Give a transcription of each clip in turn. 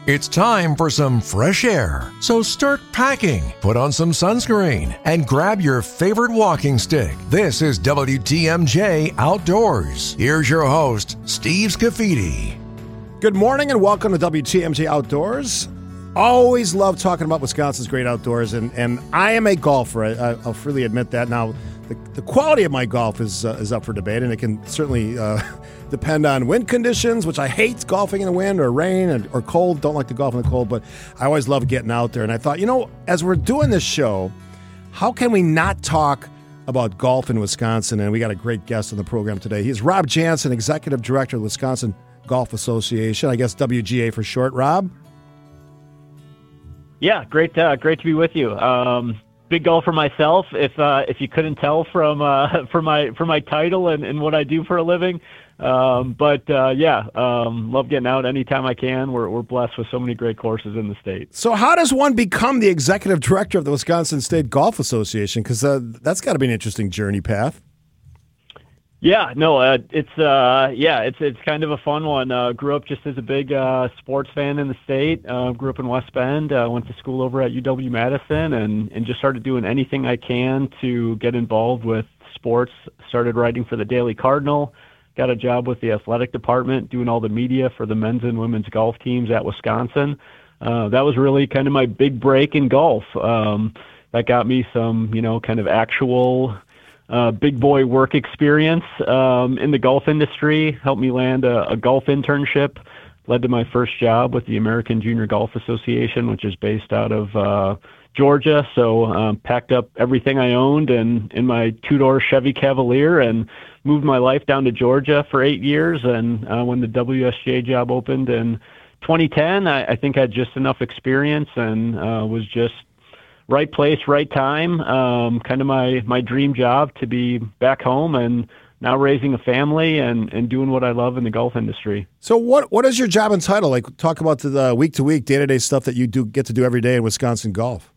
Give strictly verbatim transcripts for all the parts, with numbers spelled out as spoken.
It's time for some fresh air. So start packing, put on some sunscreen, and grab your favorite walking stick. This is W T M J Outdoors. Here's your host, Steve Scafidi. Good morning and welcome to W T M J Outdoors. Always love talking about Wisconsin's great outdoors, and, and I am a golfer. I, I'll freely admit that. Now, the, the quality of my golf is uh, is up for debate, and it can certainly uh, depend on wind conditions, which I hate golfing in the wind or rain or, or cold. Don't like to golf in the cold, but I always love getting out there. And I thought, you know, as we're doing this show, how can we not talk about golf in Wisconsin? And we got a great guest on the program today. He's Rob Jansen, Executive Director of the Wisconsin Golf Association. I guess W G A for short. Rob? Yeah, great, uh, great to be with you. Um, big golfer myself. If uh, if you couldn't tell from uh, from my from my title and, and what I do for a living, um, but uh, yeah, um, love getting out anytime I can. We're we're blessed with so many great courses in the state. So, how does one become the executive director of the Wisconsin State Golf Association? Because uh, that's got to be an interesting journey path. Yeah, no, uh, it's uh, yeah, it's it's kind of a fun one. Uh, grew up just as a big uh, sports fan in the state. Uh, grew up in West Bend. Uh, went to school over at U W Madison, and and just started doing anything I can to get involved with sports. Started writing for the Daily Cardinal. Got a job with the athletic department, doing all the media for the men's and women's golf teams at Wisconsin. Uh, that was really kind of my big break in golf. Um, that got me some, you know, kind of actual Uh, big boy work experience um, in the golf industry, helped me land a, a golf internship, led to my first job with the American Junior Golf Association, which is based out of uh, Georgia. So um, packed up everything I owned and in my two-door Chevy Cavalier and moved my life down to Georgia for eight years. And uh, when the W S G A job opened in twenty ten, I, I think I had just enough experience and uh, was just right place, right time, um, kind of my, my dream job to be back home and now raising a family and, and doing what I love in the golf industry. So what what is your job and title? Like, talk about the week-to-week, day-to-day stuff that you do get to do every day in Wisconsin golf.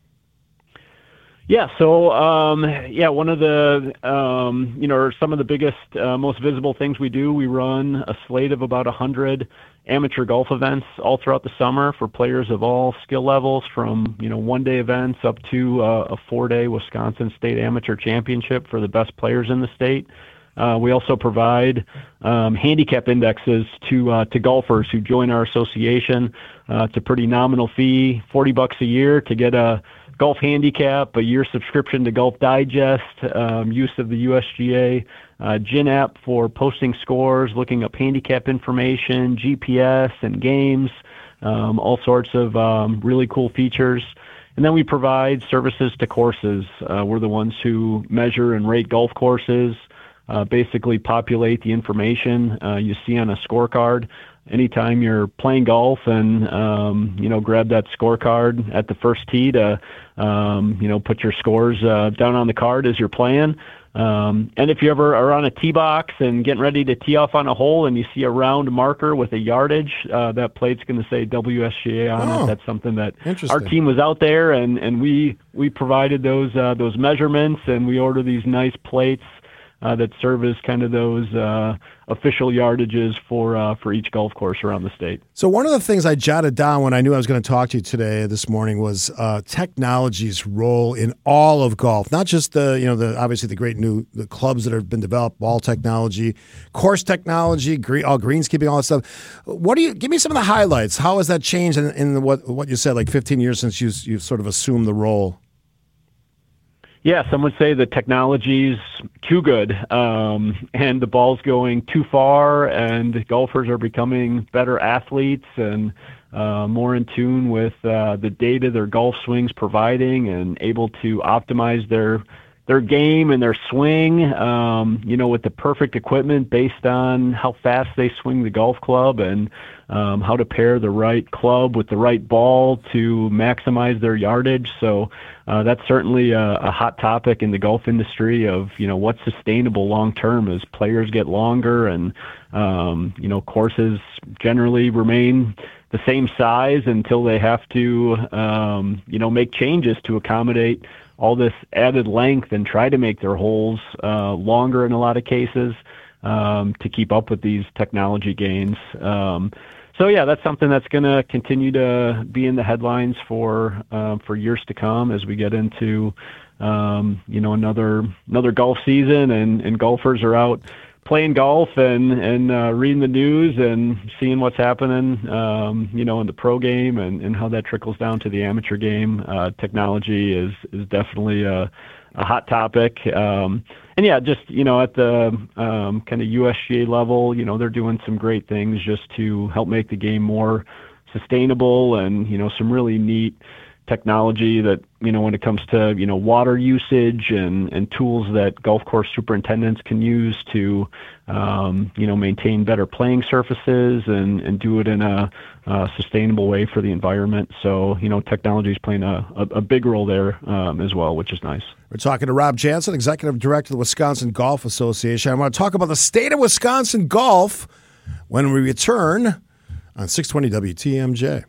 Yeah, so, um, yeah, one of the, um, you know, some of the biggest, uh, most visible things we do, we run a slate of about one hundred amateur golf events all throughout the summer for players of all skill levels, from, you know, one-day events up to uh, a four-day Wisconsin State Amateur Championship for the best players in the state. Uh, we also provide um, handicap indexes to uh, to golfers who join our association. Uh, it's a pretty nominal fee, forty bucks a year to get a golf handicap, a year subscription to Golf Digest, um, use of the U S G A uh, G I N app for posting scores, looking up handicap information, G P S and games, um, all sorts of um, really cool features. And then we provide services to courses. Uh, we're the ones who measure and rate golf courses, uh, basically populate the information uh, you see on a scorecard. Anytime you're playing golf and, um, you know, grab that scorecard at the first tee to, um, you know, put your scores uh, down on the card as you're playing. Um, and if you ever are on a tee box and getting ready to tee off on a hole and you see a round marker with a yardage, uh, that plate's going to say W S G A on oh, it. That's something that our team was out there and, and we, we provided those, uh, those measurements, and we order these nice plates Uh, that serve as kind of those uh, official yardages for uh, for each golf course around the state. So one of the things I jotted down when I knew I was going to talk to you today, this morning, was uh, technology's role in all of golf. Not just the you know the obviously the great new the clubs that have been developed, ball technology, course technology, green, all greenskeeping, all that stuff. What do you give me some of the highlights? How has that changed in, in what what you said, like fifteen years since you you sort of assumed the role? Yeah, some would say the technology's too good, um, and the ball's going too far, and golfers are becoming better athletes and uh, more in tune with uh, the data their golf swing's providing, and able to optimize their their game and their swing, um, you know, with the perfect equipment based on how fast they swing the golf club and um, how to pair the right club with the right ball to maximize their yardage. So uh, that's certainly a, a hot topic in the golf industry of, you know, what's sustainable long term as players get longer and, um, you know, courses generally remain the same size until they have to, um, you know, make changes to accommodate all this added length and try to make their holes uh, longer in a lot of cases um, to keep up with these technology gains. Um, so yeah, that's something that's going to continue to be in the headlines for uh, for years to come as we get into um, you know another another golf season, and, and golfers are out playing golf and and uh, reading the news and seeing what's happening, um, you know, in the pro game and, and how that trickles down to the amateur game. Uh, technology is is definitely a, a hot topic. Um, and yeah, just you know, at the um, kind of U S G A level, you know, they're doing some great things just to help make the game more sustainable, and you know, some really neat technology that, you know, when it comes to, you know, water usage and, and tools that golf course superintendents can use to, um, you know, maintain better playing surfaces and, and do it in a, a sustainable way for the environment. So, you know, technology is playing a, a, a big role there um, as well, which is nice. We're talking to Rob Jansen, Executive Director of the Wisconsin Golf Association. I want to talk about the state of Wisconsin golf when we return on six twenty W T M J.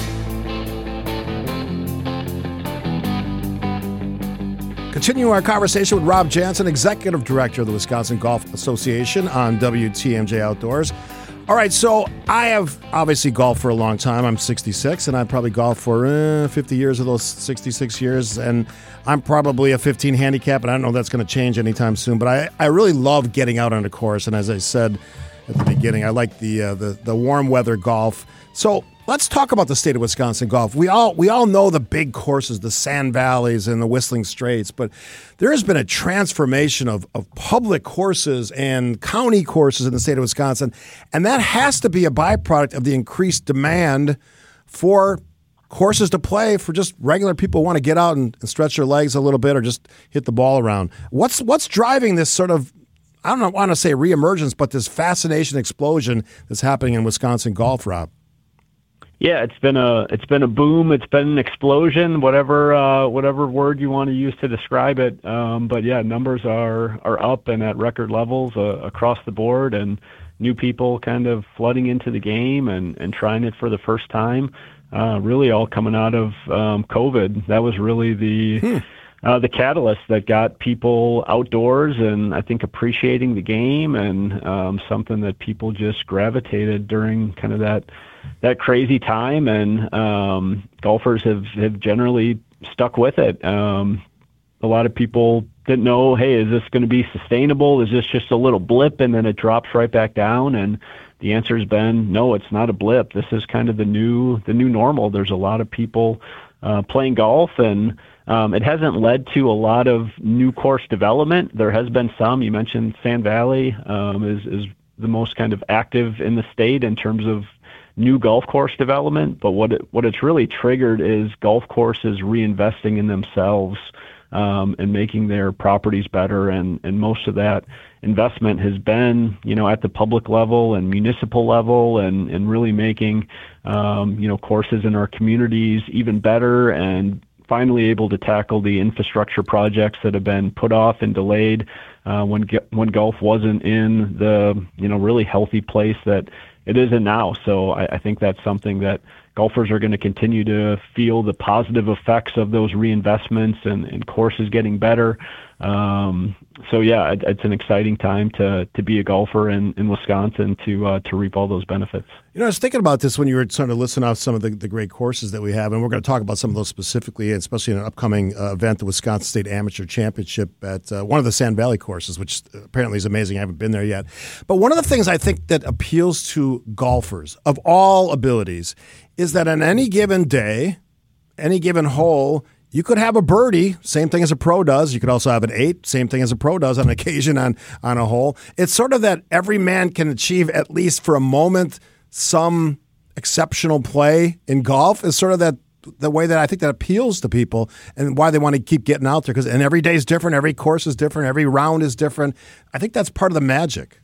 Continue our conversation with Rob Jansen, Executive Director of the Wisconsin Golf Association on W T M J Outdoors. All right, so I have obviously golfed for a long time. I'm sixty-six, and I've probably golfed for uh, fifty years of those sixty-six years, and I'm probably a fifteen handicap, and I don't know if that's going to change anytime soon, but I, I really love getting out on a course, and as I said at the beginning, I like the, uh, the, the warm weather golf. So let's talk about the state of Wisconsin golf. We all we all know the big courses, the Sand Valleys and the Whistling Straits, but there has been a transformation of, of public courses and county courses in the state of Wisconsin, and that has to be a byproduct of the increased demand for courses to play for just regular people who want to get out and, and stretch their legs a little bit or just hit the ball around. What's what's driving this sort of, I don't know, want to say reemergence, but this fascination explosion that's happening in Wisconsin golf, Rob? Yeah, it's been a it's been a boom. It's been an explosion. Whatever uh, whatever word you want to use to describe it. Um, but yeah, numbers are are up and at record levels uh, across the board, and new people kind of flooding into the game and, and trying it for the first time. Uh, really, all coming out of um, COVID. That was really the. Hmm. Uh, the catalyst that got people outdoors and I think appreciating the game, and um, something that people just gravitated during kind of that that crazy time, and um, golfers have, have generally stuck with it. Um, a lot of people didn't know, hey, is this going to be sustainable? Is this just a little blip and then it drops right back down? And the answer has been, no, it's not a blip. This is kind of the new the new normal. There's a lot of people uh, playing golf, and Um, it hasn't led to a lot of new course development. There has been some. You mentioned Sand Valley um, is, is the most kind of active in the state in terms of new golf course development. But what it, what it's really triggered is golf courses reinvesting in themselves um, and making their properties better. And, and most of that investment has been, you know, at the public level and municipal level, and, and really making, um, you know, courses in our communities even better, and finally able to tackle the infrastructure projects that have been put off and delayed uh, when when golf wasn't in the, you know, really healthy place that it is in now. So I, I think that's something that golfers are going to continue to feel the positive effects of those reinvestments, and, and courses getting better. Um, so yeah, it, it's an exciting time to to be a golfer in, in Wisconsin to uh, to reap all those benefits. You know, I was thinking about this when you were trying to listen off some of the, the great courses that we have, and we're going to talk about some of those specifically, especially in an upcoming uh, event, the Wisconsin State Amateur Championship at uh, one of the Sand Valley courses, which apparently is amazing. I haven't been there yet. But one of the things I think that appeals to golfers of all abilities is that on any given day, any given hole, you could have a birdie, same thing as a pro does. You could also have an eight, same thing as a pro does on occasion on, on a hole. It's sort of that every man can achieve, at least for a moment, some exceptional play in golf is sort of that the way that I think that appeals to people, and why they want to keep getting out there. Because and every day is different, every course is different, every round is different. I think that's part of the magic.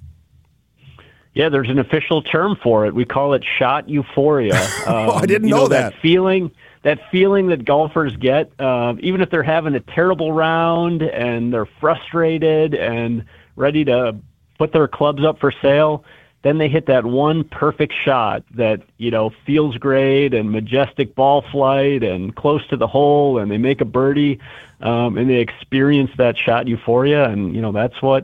Yeah, there's an official term for it. We call it shot euphoria. Um, oh, I didn't you know, know that. that feeling. That feeling that golfers get, uh, even if they're having a terrible round and they're frustrated and ready to put their clubs up for sale, then they hit that one perfect shot that, you know, feels great and majestic ball flight and close to the hole, and they make a birdie, um, and they experience that shot euphoria. And, you know, that's what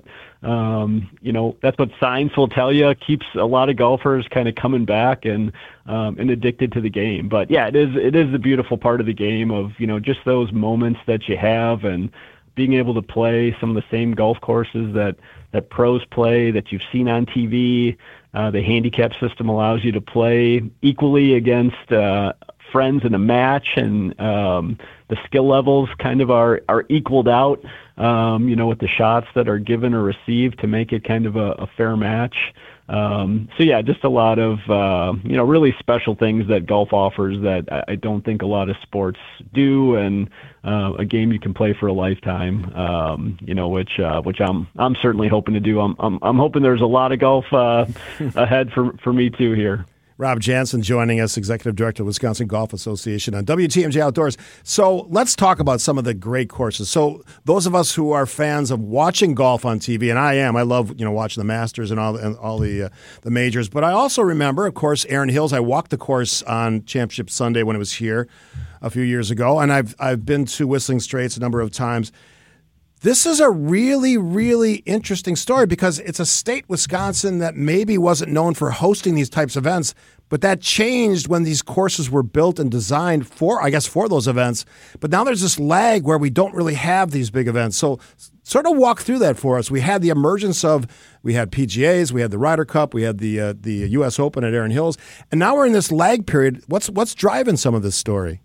um, you know, that's what science will tell you, keeps a lot of golfers kind of coming back and um, and addicted to the game. But yeah, it is it is the beautiful part of the game of, you know, just those moments that you have and being able to play some of the same golf courses that, that pros play, that you've seen on T V. Uh, the handicap system allows you to play equally against uh, friends in a match, and um, the skill levels kind of are, are equaled out, um, you know, with the shots that are given or received to make it kind of a, a fair match. Um, so yeah, just a lot of, uh, you know, really special things that golf offers that I, I don't think a lot of sports do, and uh, a game you can play for a lifetime, um, you know, which, uh, which I'm, I'm certainly hoping to do. I'm, I'm, I'm hoping there's a lot of golf, uh, ahead for, for me too here. Rob Jansen joining us, Executive Director of Wisconsin Golf Association on W T M J Outdoors. So let's talk about some of the great courses. So those of us who are fans of watching golf on T V, and I am, I love, you know, watching the Masters and all and all the uh, the majors. But I also remember, of course, Erin Hills. I walked the course on Championship Sunday when it was here a few years ago, and I've I've been to Whistling Straits a number of times. This is a really, really interesting story because it's a state, Wisconsin, that maybe wasn't known for hosting these types of events, but that changed when these courses were built and designed for, I guess, for those events. But now there's this lag where we don't really have these big events. So sort of walk through that for us. We had the emergence of, we had P G As, we had the Ryder Cup, we had the uh, the U S Open at Erin Hills, and now we're in this lag period. What's what's driving some of this story?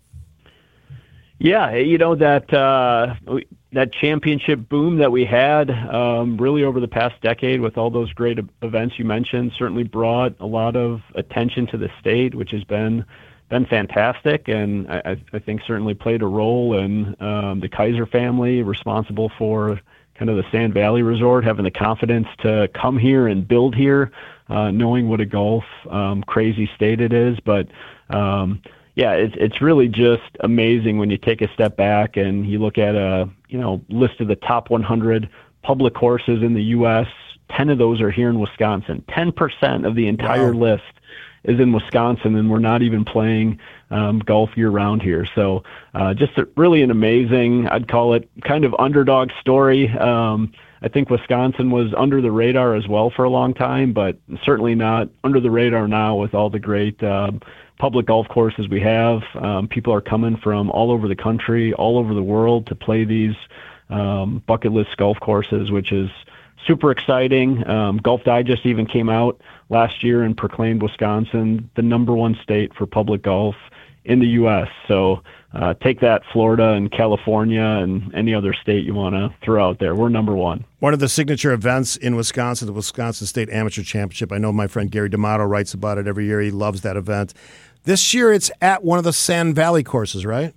Yeah, you know, that uh, that championship boom that we had um, really over the past decade with all those great events you mentioned certainly brought a lot of attention to the state, which has been been fantastic, and I, I think certainly played a role in um, the Kaiser family, responsible for kind of the Sand Valley Resort, having the confidence to come here and build here, uh, knowing what a golf um, crazy state it is. But um, yeah, it's it's really just amazing when you take a step back and you look at a you know list of the top one hundred public courses in the U S ten of those are here in Wisconsin. ten percent of the entire Wow. list is in Wisconsin, and we're not even playing um, golf year-round here. So uh, just a, really an amazing, I'd call it kind of underdog story. Um, I think Wisconsin was under the radar as well for a long time, but certainly not under the radar now with all the great uh, public golf courses we have. Um, people are coming from all over the country, all over the world to play these um, bucket list golf courses, which is super exciting. Um, Golf Digest even came out last year and proclaimed Wisconsin the number one state for public golf in the U S. So uh, take that, Florida and California and any other state you want to throw out there. We're number one. One of the signature events in Wisconsin, the Wisconsin State Amateur Championship. I know my friend Gary D'Amato writes about it every year. He loves that event. This year it's at one of the Sand Valley courses, right?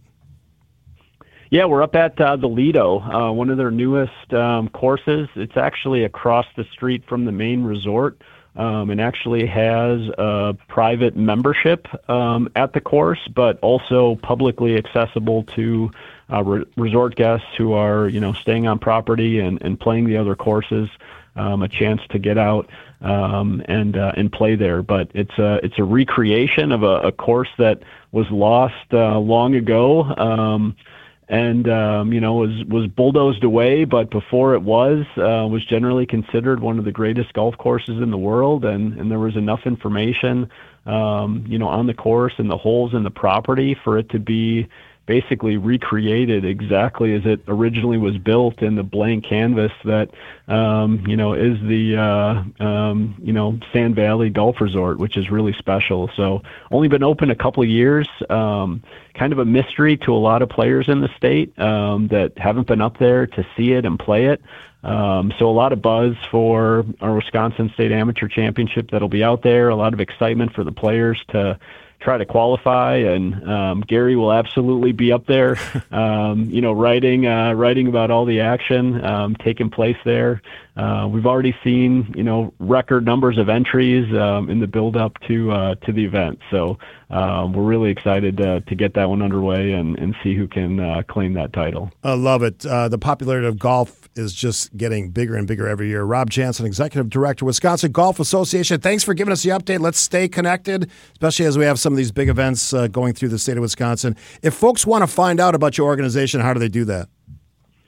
Yeah, we're up at uh, the Lido, uh, one of their newest um, courses. It's actually across the street from the main resort, um, and actually has a private membership um, at the course, but also publicly accessible to uh, re- resort guests who are, you know, staying on property and, and playing the other courses. Um, a chance to get out um, and uh, and play there, but it's a it's a recreation of a, a course that was lost uh, long ago. Um, and, um, you know, was, was bulldozed away, but before it was, uh, was generally considered one of the greatest golf courses in the world. And, and there was enough information, um, you know, on the course and the holes and the property for it to be basically recreated exactly as it originally was built in the blank canvas that, um, you know, is the, uh, um, you know, Sand Valley Golf Resort, which is really special. So only been open a couple of years, um, kind of a mystery to a lot of players in the state, um, that haven't been up there to see it and play it. Um, so a lot of buzz for our Wisconsin State Amateur Championship that'll be out there, a lot of excitement for the players to try to qualify, and um, Gary will absolutely be up there, um, you know, writing uh, writing about all the action um, taking place there. Uh, we've already seen, you know, record numbers of entries um, in the build-up to uh, to the event. So um, we're really excited uh, to get that one underway and, and see who can uh, claim that title. I love it. Uh, the popularity of golf is just getting bigger and bigger every year. Rob Jansen, Executive Director, Wisconsin Golf Association. Thanks for giving us the update. Let's stay connected, especially as we have some of these big events uh, going through the state of Wisconsin. If folks want to find out about your organization, how do they do that?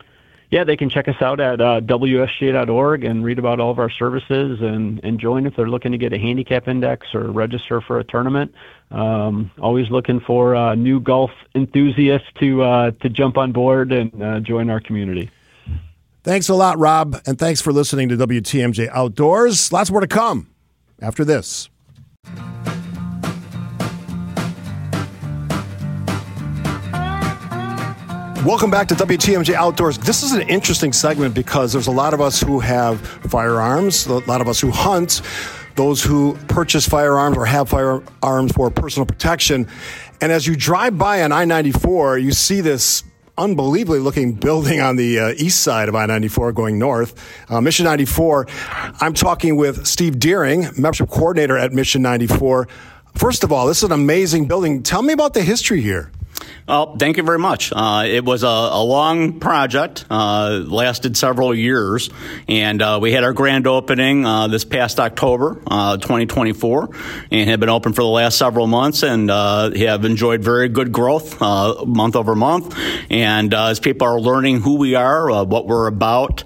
Yeah, they can check us out at uh, W S J dot org and read about all of our services and, and join if they're looking to get a handicap index or register for a tournament. Um, always looking for uh, new golf enthusiasts to uh, to jump on board and uh, join our community. Thanks a lot, Rob, and thanks for listening to W T M J Outdoors. Lots more to come after this. Welcome back to W T M J Outdoors. This is an interesting segment because there's a lot of us who have firearms, a lot of us who hunt, those who purchase firearms or have firearms for personal protection. And as you drive by on I ninety-four, you see this unbelievably looking building on the uh, east side of I ninety-four going north, uh, Mission ninety-four. I'm talking with Steve Deering, membership coordinator at Mission ninety-four. First of all, this is an amazing building. Tell me about the history here. Well, thank you very much. Uh, it was a, a long project, uh, lasted several years, and uh, we had our grand opening uh, this past October, uh, twenty twenty-four, and have been open for the last several months, and uh, have enjoyed very good growth uh, month over month. And uh, as people are learning who we are, uh, what we're about,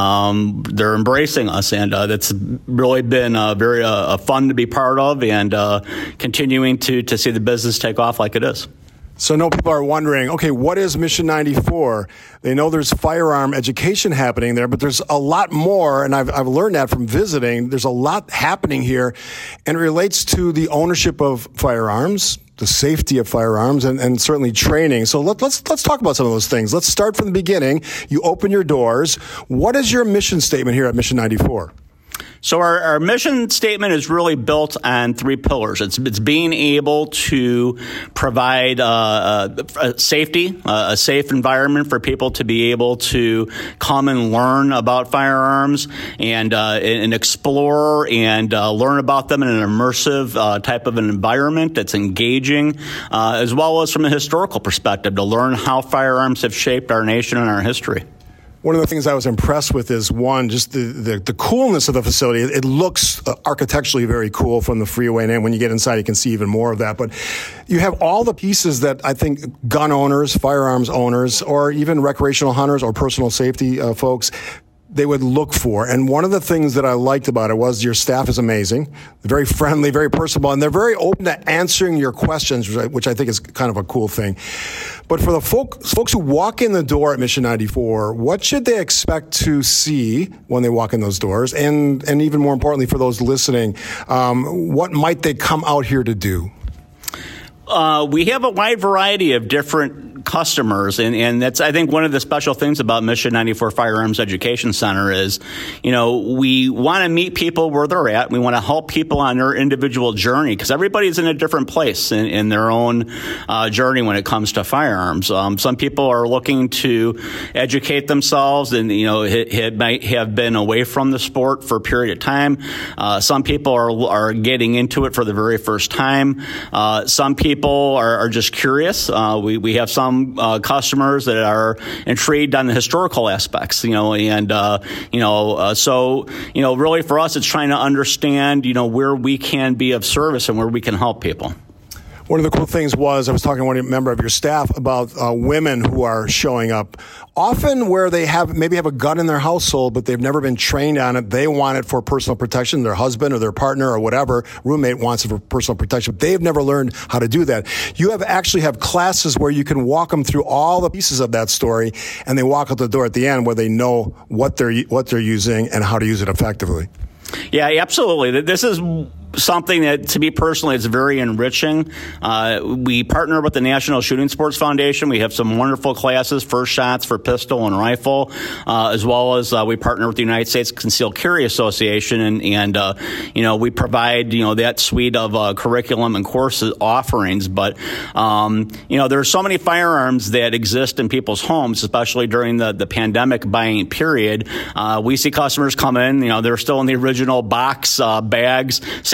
um, they're embracing us, and uh, that's really been uh, very uh, fun to be part of, and uh, continuing to to see the business take off like it is. So I know people are wondering, okay, what is Mission ninety-four? They know there's firearm education happening there, but there's a lot more, and I've, I've learned that from visiting. There's a lot happening here, and it relates to the ownership of firearms, the safety of firearms, and, and certainly training. So let, let's let's talk about some of those things. Let's start from the beginning. You open your doors. What is your mission statement here at Mission ninety-four? So our, our mission statement is really built on three pillars. It's, it's being able to provide uh, a, a safety, uh, a safe environment for people to be able to come and learn about firearms and uh, and explore and uh, learn about them in an immersive uh, type of an environment that's engaging, uh, as well as from a historical perspective to learn how firearms have shaped our nation and our history. One of the things I was impressed with is, one, just the, the, the coolness of the facility. It, it looks uh, architecturally very cool from the freeway, and when you get inside, you can see even more of that. But you have all the pieces that I think gun owners, firearms owners, or even recreational hunters or personal safety uh, folks, they would look for. And one of the things that I liked about it was your staff is amazing. They're very friendly, very personable, and they're very open to answering your questions, which I, which I think is kind of a cool thing. But for the folk, folks who walk in the door at Mission ninety-four, what should they expect to see when they walk in those doors? And, and even more importantly, for those listening, um, what might they come out here to do? Uh, we have a wide variety of different customers, and, and that's, I think, one of the special things about Mission ninety-four Firearms Education Center is, you know, we want to meet people where they're at. We want to help people on their individual journey, because everybody's in a different place in, in their own uh, journey when it comes to firearms. Um, some people are looking to educate themselves and, you know, it, it might have been away from the sport for a period of time. Uh, some people are, are getting into it for the very first time. Uh, some people are, are just curious. Uh, we, we have some Uh, customers that are intrigued on the historical aspects, you know, and, uh, you know, uh, so, you know, really for us, it's trying to understand, you know, where we can be of service and where we can help people. One of the cool things was, I was talking to one member of your staff about uh, women who are showing up, often where they have maybe have a gun in their household, but they've never been trained on it. They want it for personal protection. Their husband or their partner or whatever roommate wants it for personal protection. But they've never learned how to do that. You have actually have classes where you can walk them through all the pieces of that story, and they walk out the door at the end where they know what they're what they're using and how to use it effectively. Yeah, absolutely. This is something that, to me personally, is very enriching. Uh, we partner with the National Shooting Sports Foundation. We have some wonderful classes, first shots for pistol and rifle, uh, as well as uh, we partner with the United States Concealed Carry Association, and, and uh, you know, we provide, you know, that suite of uh, curriculum and course offerings. But, um, you know, there are so many firearms that exist in people's homes, especially during the, the pandemic buying period. Uh, we see customers come in, you know, they're still in the original box uh, bags, same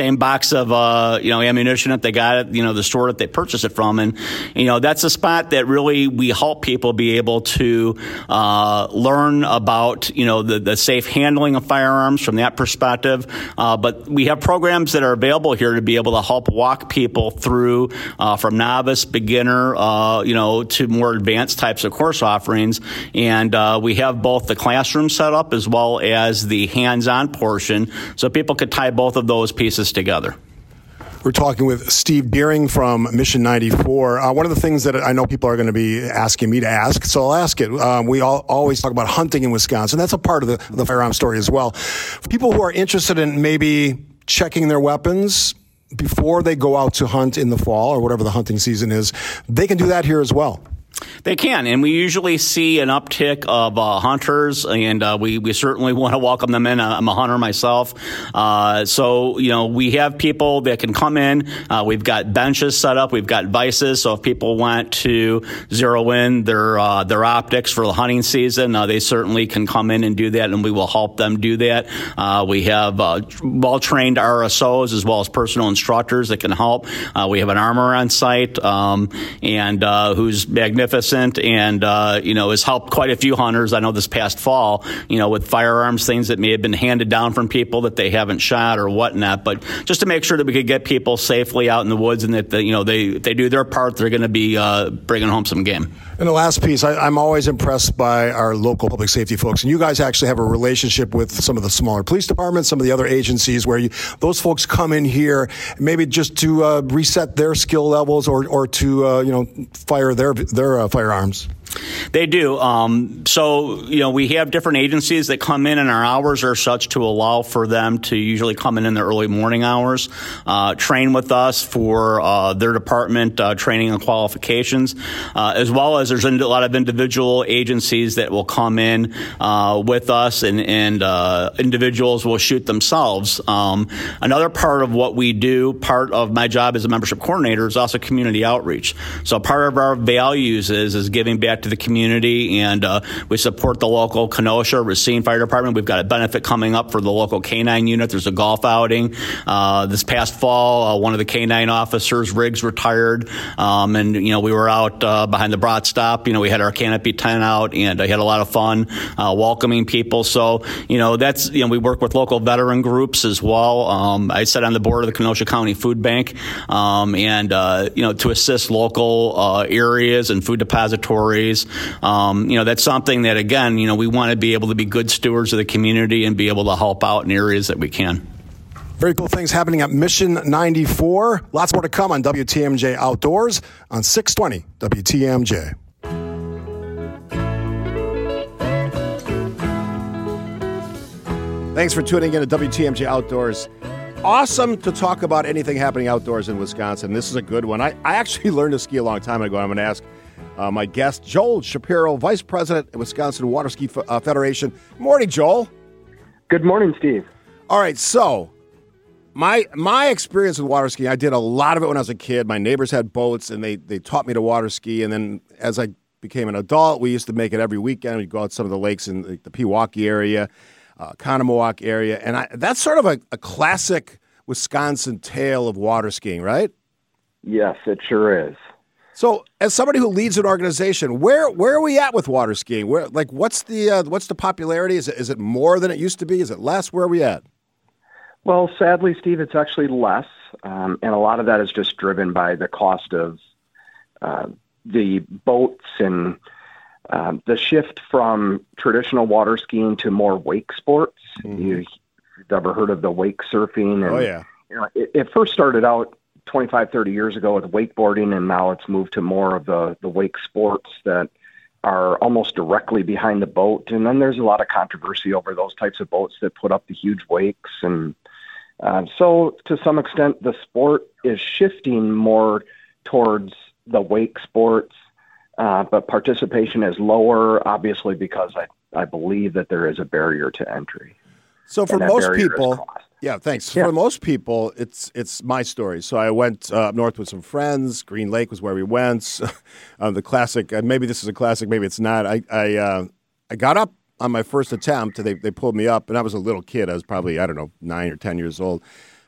same box of, uh, you know, ammunition that they got at, you know, the store that they purchased it from. And, you know, that's a spot that really we help people be able to uh, learn about, you know, the, the safe handling of firearms from that perspective. Uh, but we have programs that are available here to be able to help walk people through uh, from novice, beginner, uh, you know, to more advanced types of course offerings. And uh, we have both the classroom set up as well as the hands-on portion, so people could tie both of those pieces together. We're talking with Steve Deering from Mission ninety-four. Uh, one of the things that I know people are going to be asking me to ask, so I'll ask it. Um, we all, always talk about hunting in Wisconsin. That's a part of the, the firearm story as well. For people who are interested in maybe checking their weapons before they go out to hunt in the fall or whatever the hunting season is, they can do that here as well. They can, and we usually see an uptick of uh, hunters, and uh, we, we certainly want to welcome them in. I'm a hunter myself. Uh, so, you know, we have people that can come in. Uh, we've got benches set up. We've got vices. So if people want to zero in their uh, their optics for the hunting season, uh, they certainly can come in and do that, and we will help them do that. Uh, we have uh, well-trained R S Os as well as personal instructors that can help. Uh, we have an armor on site, um, and uh, who's magnificent. And, uh, you know, has helped quite a few hunters. I know this past fall, you know, with firearms, things that may have been handed down from people that they haven't shot or whatnot. But just to make sure that we could get people safely out in the woods and that, the, you know, they, if they do their part, they're going to be uh, bringing home some game. And the last piece, I, I'm always impressed by our local public safety folks. And you guys actually have a relationship with some of the smaller police departments, some of the other agencies where you, those folks come in here maybe just to uh, reset their skill levels or, or to, uh, you know, fire their, their uh, firearms. They do. Um, so, you know, we have different agencies that come in, and our hours are such to allow for them to usually come in in the early morning hours, uh, train with us for uh, their department uh, training and qualifications, uh, as well as there's a lot of individual agencies that will come in uh, with us, and, and uh, individuals will shoot themselves. Um, another part of what we do, part of my job as a membership coordinator, is also community outreach. So part of our values is, is giving back to the community, and uh, we support the local Kenosha Racine Fire Department. We've got a benefit coming up for the local K nine unit. There's a golf outing. Uh, this past fall, uh, one of the K nine officers, Riggs, retired, um, and, you know, we were out uh, behind the Brat Stop. You know, we had our canopy tent out, and I had a lot of fun uh, welcoming people. So, you know, that's, you know, we work with local veteran groups as well. Um, I sit on the board of the Kenosha County Food Bank, um, and, uh, you know, to assist local uh, areas and food depositories. Um, you know, that's something that, again, you know, we want to be able to be good stewards of the community and be able to help out in areas that we can. Very cool things happening at Mission ninety-four. Lots more to come on W T M J Outdoors on six twenty W T M J. Thanks for tuning in to W T M J Outdoors. Awesome to talk about anything happening outdoors in Wisconsin. This is a good one. I, I actually learned to ski a long time ago. I'm going to ask Uh, my guest, Joel Shapiro, Vice President of Wisconsin Water Ski F- uh, Federation. Morning, Joel. Good morning, Steve. All right, so my my experience with water skiing, I did a lot of it when I was a kid. My neighbors had boats, and they, they taught me to water ski. And then as I became an adult, we used to make it every weekend. We'd go out to some of the lakes in the, the Pewaukee area, uh, Conomowoc area. And I, that's sort of a, a classic Wisconsin tale of water skiing, right? Yes, it sure is. So, as somebody who leads an organization, where where are we at with water skiing? Where, like, what's the uh, what's the popularity? Is it is it more than it used to be? Is it less? Where are we at? Well, sadly, Steve, it's actually less, um, and a lot of that is just driven by the cost of uh, the boats and um, the shift from traditional water skiing to more wake sports. Mm-hmm. You, you've ever heard of the wake surfing? And, oh yeah. You know, it, it first started out twenty-five, thirty years ago with wakeboarding, and now it's moved to more of the, the wake sports that are almost directly behind the boat. And then there's a lot of controversy over those types of boats that put up the huge wakes. And uh, so to some extent, the sport is shifting more towards the wake sports, uh, but participation is lower, obviously, because I, I believe that there is a barrier to entry. So for most people, yeah, thanks. Yeah. For most people, it's it's my story. So I went uh, up north with some friends. Green Lake was where we went. uh, the classic, uh, maybe this is a classic, maybe it's not. I I, uh, I got up on my first attempt. They they pulled me up, and I was a little kid. I was probably, I don't know, nine or ten years old.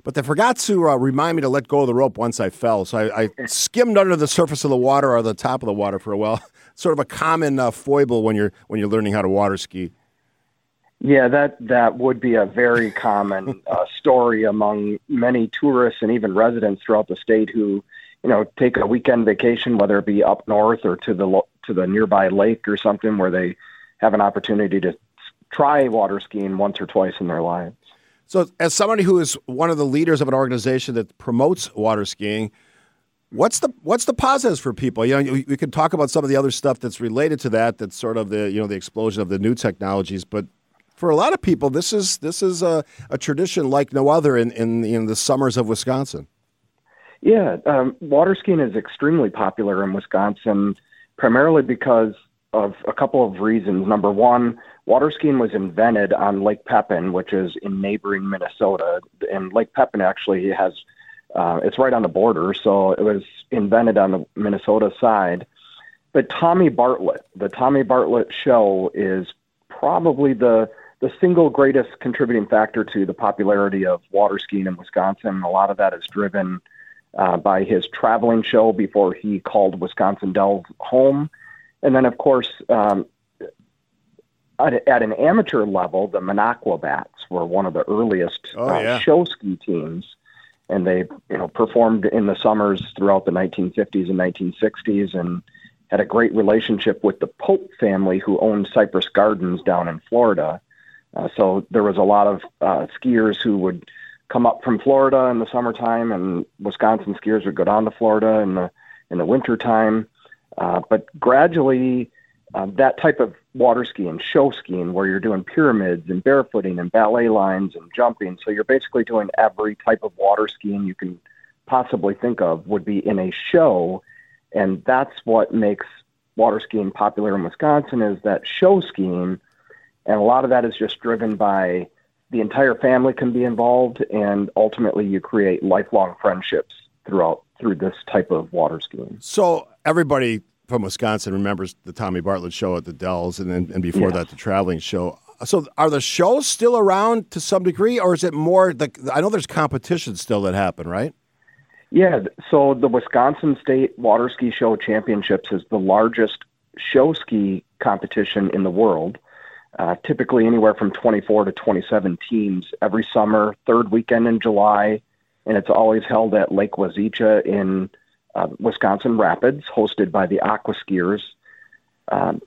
but they forgot to uh, remind me to let go of the rope once I fell. So I, I skimmed under the surface of the water or the top of the water for a while. Sort of a common uh, foible when you're when you're learning how to water ski. Yeah, that that would be a very common uh, story among many tourists and even residents throughout the state who, you know, take a weekend vacation, whether it be up north or to the to the nearby lake or something, where they have an opportunity to try water skiing once or twice in their lives. So as somebody who is one of the leaders of an organization that promotes water skiing, what's the what's the positives for people? You know, we could talk about some of the other stuff that's related to that, that's sort of the, you know, the explosion of the new technologies, but for a lot of people, this is this is a, a tradition like no other in, in, in the summers of Wisconsin. Yeah, um, water skiing is extremely popular in Wisconsin, primarily because of a couple of reasons. Number one, water skiing was invented on Lake Pepin, which is in neighboring Minnesota. And Lake Pepin actually has, uh, it's right on the border, so it was invented on the Minnesota side. But Tommy Bartlett, the Tommy Bartlett show is probably the the single greatest contributing factor to the popularity of water skiing in Wisconsin. A lot of that is driven uh, by his traveling show before he called Wisconsin Dells home. And then, of course, um, at, at an amateur level, the Minocqua Bats were one of the earliest oh, uh, yeah. show ski teams, and they, you know, performed in the summers throughout the nineteen fifties and nineteen sixties, and had a great relationship with the Pope family, who owned Cypress Gardens down in Florida. Uh, so there was a lot of uh, skiers who would come up from Florida in the summertime, and Wisconsin skiers would go down to Florida in the in the wintertime. Uh, but gradually, uh, that type of water skiing, show skiing, where you're doing pyramids and barefooting and ballet lines and jumping, so you're basically doing every type of water skiing you can possibly think of would be in a show, and that's what makes water skiing popular in Wisconsin, is that show skiing, and a lot of that is just driven by the entire family can be involved, and ultimately you create lifelong friendships throughout through this type of water skiing. So everybody from Wisconsin remembers the Tommy Bartlett show at the Dells, and then and before yes. that, the traveling show. So are the shows still around to some degree, or is it more the, I know there's competition still that happen, right? Yeah, so the Wisconsin State Water Ski Show Championships is the largest show ski competition in the world. Uh, typically anywhere from twenty-four to twenty-seven teams every summer, third weekend in July, and it's always held at Lake Wazeecha in uh, Wisconsin Rapids, hosted by the Aqua Skiers. Um,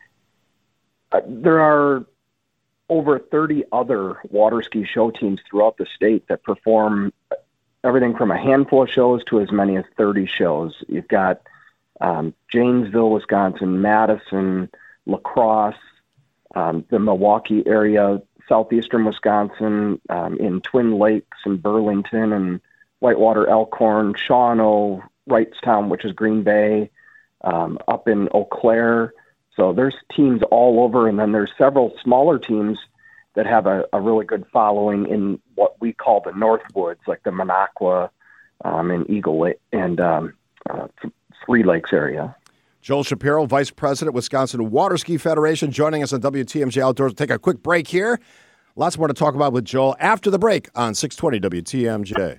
uh, there are over thirty other water ski show teams throughout the state that perform everything from a handful of shows to as many as thirty shows. You've got um, Janesville, Wisconsin, Madison, La Crosse, um, the Milwaukee area, southeastern Wisconsin, um, in Twin Lakes and Burlington and Whitewater, Elkhorn, Shawano, Wrightstown, which is Green Bay, um, up in Eau Claire. So there's teams all over, and then there's several smaller teams that have a, a really good following in what we call the Northwoods, like the Minocqua um, and Eagle Lake and um, uh, Three Lakes area. Joel Shapiro, Vice President, Wisconsin Water Ski Federation, joining us on W T M J Outdoors. We'll take a quick break here. Lots more to talk about with Joel after the break on six twenty W T M J.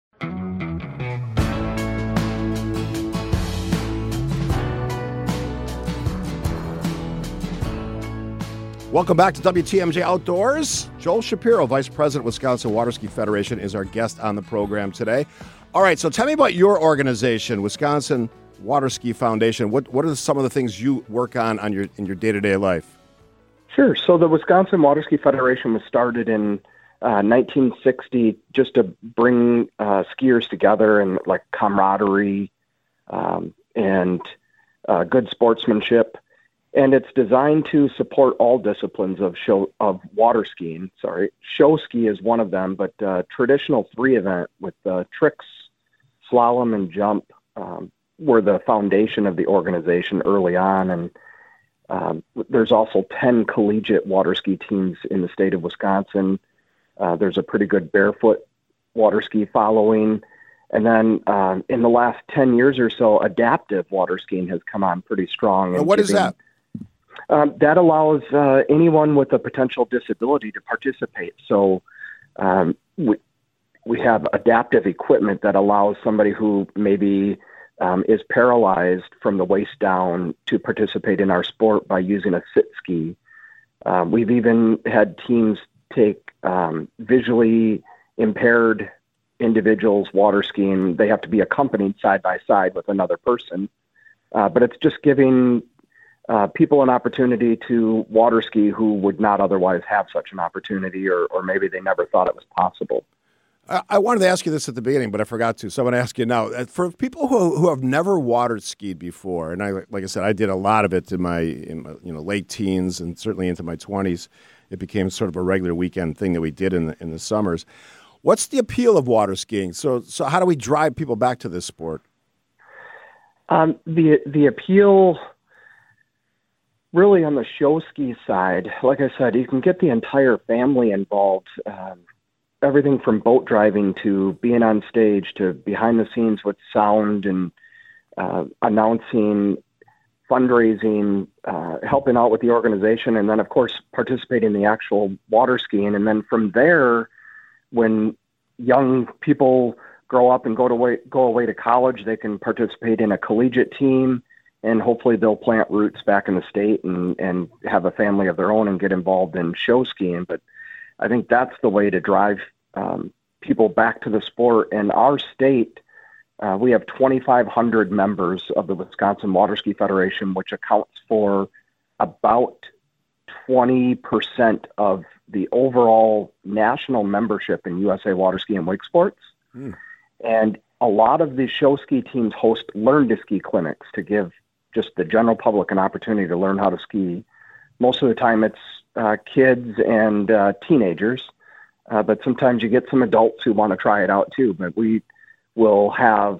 Welcome back to W T M J Outdoors. Joel Shapiro, Vice President, Wisconsin Water Ski Federation, is our guest on the program today. All right, so tell me about your organization, Wisconsin Water Ski Foundation. What what are some of the things you work on, on your in your day-to-day life? Sure. So the Wisconsin Water Ski Federation was started in uh, nineteen sixty just to bring uh, skiers together and like camaraderie um, and uh, good sportsmanship. And it's designed to support all disciplines of show of water skiing. Sorry, show ski is one of them, but uh, traditional three event with uh, tricks, slalom, and jump um, were the foundation of the organization early on. And um, there's also ten collegiate water ski teams in the state of Wisconsin. Uh, there's a pretty good barefoot water ski following. And then um, in the last ten years or so, adaptive water skiing has come on pretty strong. And what is that? Um, that allows uh, anyone with a potential disability to participate. So um, we, we have adaptive equipment that allows somebody who maybe um, is paralyzed from the waist down to participate in our sport by using a sit ski. Um, we've even had teams take um, visually impaired individuals water skiing. They have to be accompanied side by side with another person. Uh, but it's just giving uh, people an opportunity to water ski who would not otherwise have such an opportunity, or, or maybe they never thought it was possible. I, I wanted to ask you this at the beginning, but I forgot to. So I'm going to ask you now. For people who who have never water skied before, and I like I said, I did a lot of it in my, in my you know late teens and certainly into my twenties. It became sort of a regular weekend thing that we did in the, in the summers. What's the appeal of water skiing? So so how do we drive people back to this sport? Um, the the appeal really on the show ski side, like I said, you can get the entire family involved. Um, everything from boat driving to being on stage to behind the scenes with sound and uh, announcing, fundraising, uh, helping out with the organization, and then, of course, participating in the actual water skiing. And then from there, when young people grow up and go to way, go away to college, they can participate in a collegiate team, and hopefully they'll plant roots back in the state and, and have a family of their own and get involved in show skiing. But I think that's the way to drive um, people back to the sport. And our state, uh, we have twenty-five hundred members of the Wisconsin Water Ski Federation, which accounts for about twenty percent of the overall national membership in U S A Water Ski and Wake Sports. Mm. And a lot of the show ski teams host learn to ski clinics to give just the general public an opportunity to learn how to ski. Most of the time it's uh, kids and uh, teenagers, uh, but sometimes you get some adults who want to try it out too. But we will have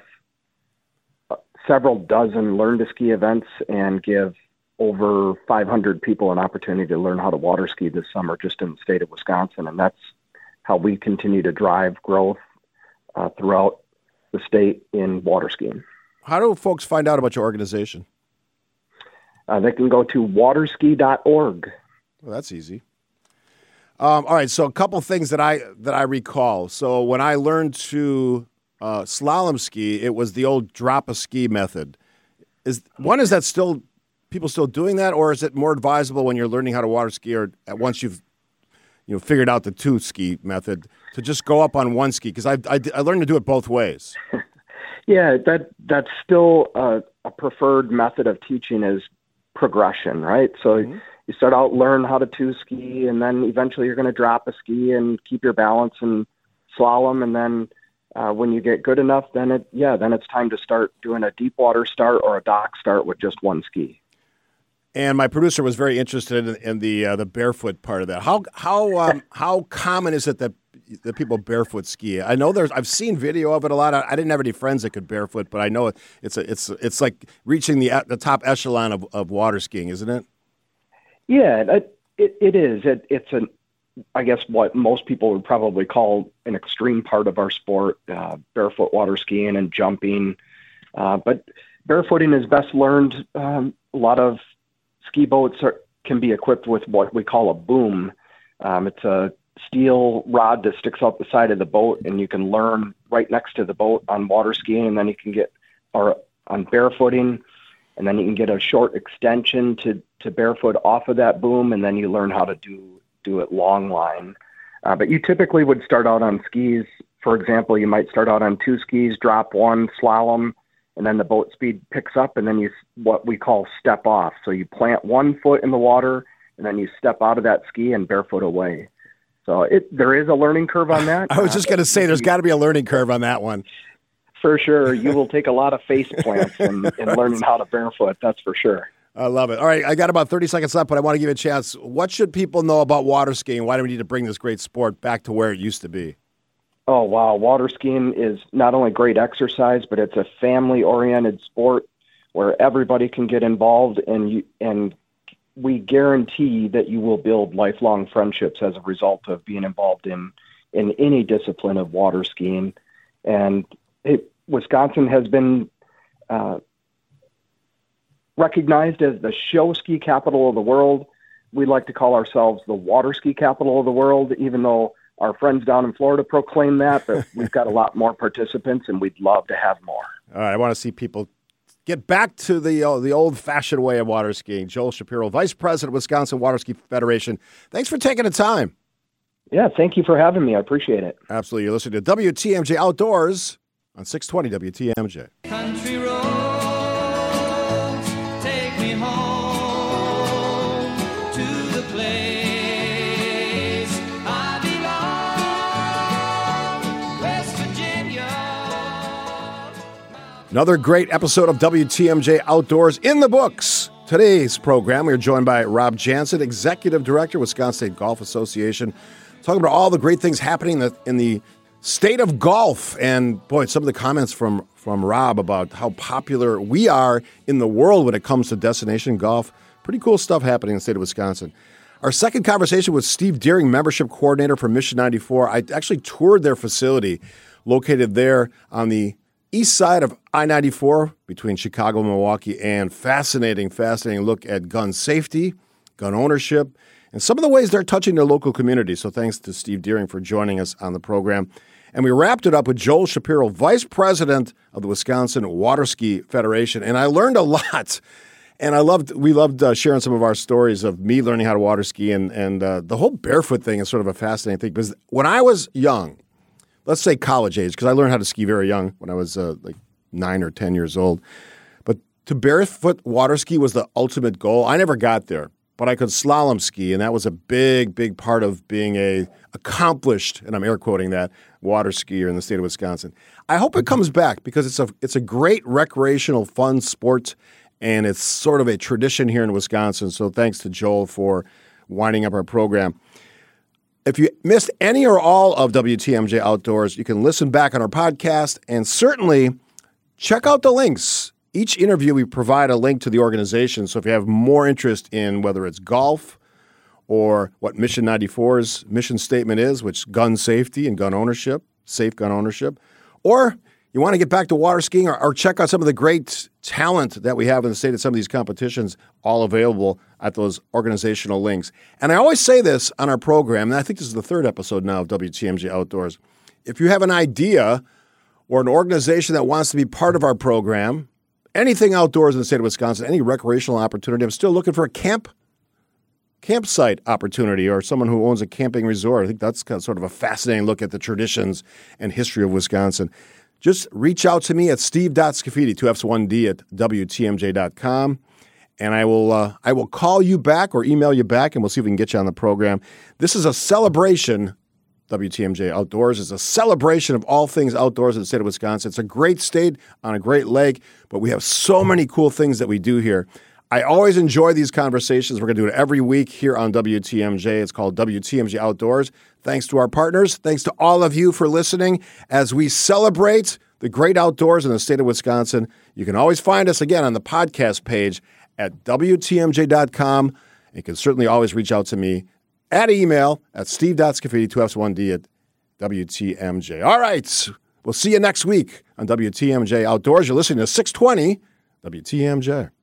several dozen learn to ski events and give over five hundred people an opportunity to learn how to water ski this summer just in the state of Wisconsin. And that's how we continue to drive growth uh, throughout the state in water skiing. How do folks find out about your organization? Uh, they can go to water ski dot org. Well, that's easy. Um, all right, so a couple things that I that I recall. So when I learned to uh, slalom ski, it was the old drop a ski method. Is one is that still people still doing that, or is it more advisable when you're learning how to water ski, or at once you've you know figured out the two ski method to just go up on one ski? Because I, I I learned to do it both ways. Yeah, that that's still a, a preferred method of teaching is progression, right? So mm-hmm. you start out learn how to two ski, and then eventually you're going to drop a ski and keep your balance and slalom, and then uh, when you get good enough, then it yeah, then it's time to start doing a deep water start or a dock start with just one ski. And my producer was very interested in, in the uh, the barefoot part of that. How how um, how common is it that that people barefoot ski? I know there's. I've seen video of it a lot. I, I didn't have any friends that could barefoot, but I know it, it's a, it's it's like reaching the the top echelon of, of water skiing, isn't it? Yeah, it it, it is. It, it's an I guess what most people would probably call an extreme part of our sport, uh, barefoot water skiing and jumping. Uh, but barefooting is best learned. Um, a lot of ski boats are, can be equipped with what we call a boom. Um, it's a steel rod that sticks out the side of the boat, and you can learn right next to the boat on water skiing, and then you can get, or on barefooting, and then you can get a short extension to, to barefoot off of that boom, and then you learn how to do, do it long line. Uh, but you typically would start out on skis. For example, you might start out on two skis, drop one, slalom, and then the boat speed picks up, and then you what we call step off. So you plant one foot in the water, and then you step out of that ski and barefoot away. So it there is a learning curve on that. I was just going to say there's got to be a learning curve on that one. For sure. You will take a lot of face plants in, in learning how to barefoot, that's for sure. I love it. All right, I got about thirty seconds left, but I want to give you a chance. What should people know about water skiing? Why do we need to bring this great sport back to where it used to be? Oh, wow. Water skiing is not only great exercise, but it's a family-oriented sport where everybody can get involved, and you, and we guarantee that you will build lifelong friendships as a result of being involved in, in any discipline of water skiing. And it, Wisconsin has been uh, recognized as the show ski capital of the world. We like to call ourselves the water ski capital of the world, even though our friends down in Florida proclaim that, but we've got a lot more participants, and we'd love to have more. All right, I want to see people get back to the uh, the old-fashioned way of water skiing. Joel Shapiro, Vice President, Wisconsin Water Ski Federation. Thanks for taking the time. Yeah, thank you for having me. I appreciate it. Absolutely. You're listening to W T M J Outdoors on six twenty W T M J. Country roads, take me home to the place I belong, West Virginia. Another great episode of W T M J Outdoors in the books. Today's program, we are joined by Rob Jansen, Executive Director, Wisconsin State Golf Association, talking about all the great things happening in the, in the state of golf. And boy, some of the comments from, from Rob about how popular we are in the world when it comes to destination golf. Pretty cool stuff happening in the state of Wisconsin. Our second conversation with Steve Deering, Membership Coordinator for Mission ninety-four. I actually toured their facility located there on the east side of I ninety-four between Chicago and Milwaukee, and fascinating, fascinating look at gun safety, gun ownership, and some of the ways they're touching their local community. So thanks to Steve Deering for joining us on the program. And we wrapped it up with Joel Shapiro, Vice President of the Wisconsin Water Ski Federation. And I learned a lot. And I loved, we loved uh, sharing some of our stories of me learning how to water ski. And, and uh, the whole barefoot thing is sort of a fascinating thing. Because when I was young, let's say college age, because I learned how to ski very young when I was uh, like nine or ten years old. But to barefoot water ski was the ultimate goal. I never got there. But I could slalom ski, and that was a big, big part of being a accomplished, and I'm air quoting that, water skier in the state of Wisconsin. I hope it comes back because it's a it's a great recreational, fun sport, and it's sort of a tradition here in Wisconsin. So thanks to Joel for winding up our program. If you missed any or all of W T M J Outdoors, you can listen back on our podcast, and certainly check out the links. Each interview, we provide a link to the organization. So if you have more interest in whether it's golf or what Mission ninety-four's mission statement is, which is gun safety and gun ownership, safe gun ownership, or you want to get back to water skiing or, or check out some of the great talent that we have in the state at some of these competitions, all available at those organizational links. And I always say this on our program, and I think this is the third episode now of W T M J Outdoors. If you have an idea or an organization that wants to be part of our program, anything outdoors in the state of Wisconsin, any recreational opportunity. I'm still looking for a camp, campsite opportunity or someone who owns a camping resort. I think that's kind of sort of a fascinating look at the traditions and history of Wisconsin. Just reach out to me at steve dot scafidi, two F's, one D, at W T M J dot com, and I will uh, I will call you back or email you back, and we'll see if we can get you on the program. This is a celebration. W T M J Outdoors is a celebration of all things outdoors in the state of Wisconsin. It's a great state on a great lake, but we have so many cool things that we do here. I always enjoy these conversations. We're going to do it every week here on W T M J. It's called W T M J Outdoors. Thanks to our partners. Thanks to all of you for listening as we celebrate the great outdoors in the state of Wisconsin. You can always find us again on the podcast page at W T M J dot com. You can certainly always reach out to me at email at steve dot scafidi, two F's, one D, at W T M J. All right. We'll see you next week on W T M J Outdoors. You're listening to six twenty W T M J.